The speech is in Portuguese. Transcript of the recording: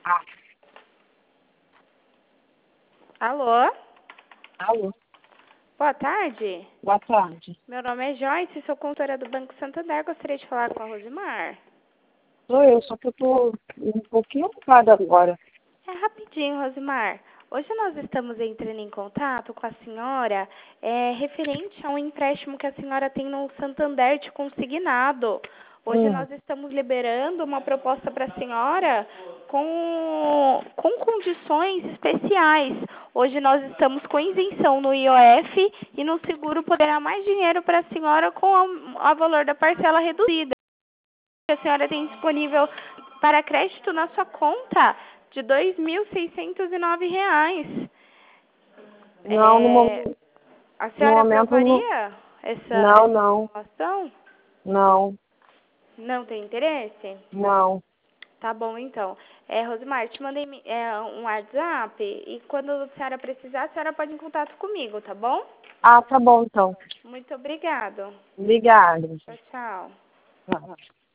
Alô? Alô? Boa tarde. Boa tarde. Meu nome é Joyce, sou consultora do Banco Santander. Gostaria de falar com a Rosimar. Sou eu, só que eu tô um pouquinho ocupada agora. É rapidinho, Rosimar. Hoje nós estamos entrando em contato com a senhora referente a um empréstimo que a senhora tem no Santander de consignado. Hoje nós estamos liberando uma proposta para a senhora com condições especiais. Hoje nós estamos com isenção no IOF e no seguro poderá mais dinheiro para a senhora com o valor da parcela reduzida. A senhora tem disponível para crédito na sua conta de R$ 2.609. Não, A no senhora momento não. aprovaria essa Não. situação? Não. Não tem interesse? Não. Tá bom, então. Rosimar, te mandei um WhatsApp e quando a senhora precisar, a senhora pode ir em contato comigo, tá bom? Ah, tá bom então. Muito obrigado. Obrigada. Tchau, tchau. Tchau.